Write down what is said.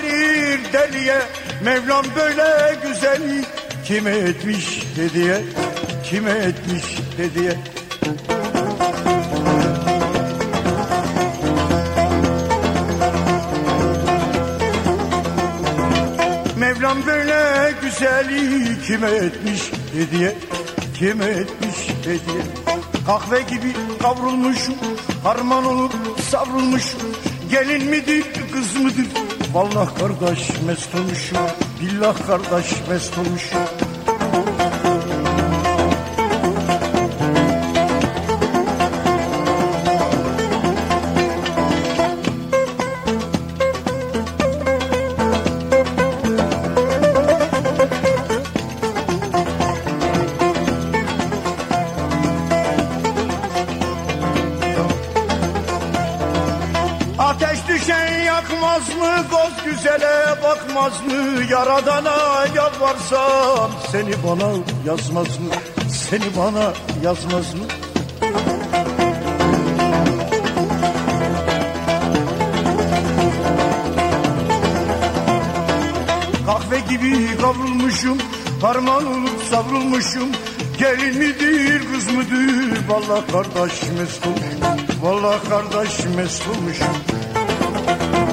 verir deliye. Mevlam böyle güzeli kime etmiş hediye, kime etmiş hediye. Mevlam böyle güzeli kime etmiş hediye, kime etmiş hediye. Kahve gibi kavrulmuşum, harman olup savrulmuşum. Gelin midir kız mıdır? Vallahi kardeş mest olmuşum, billah kardeş mest olmuşum. Ateş düşen yakmaz mı, göz güzele bakmaz mı? Yaradana yalvarsam seni bana yazmaz mı? Seni bana yazmaz mı? Kahve gibi kavrulmuşum, harman olup savrulmuşum. Gelin midir kız mıdır? Vallahi kardeş mest olmuşum, vallahi kardeş mest olmuşum.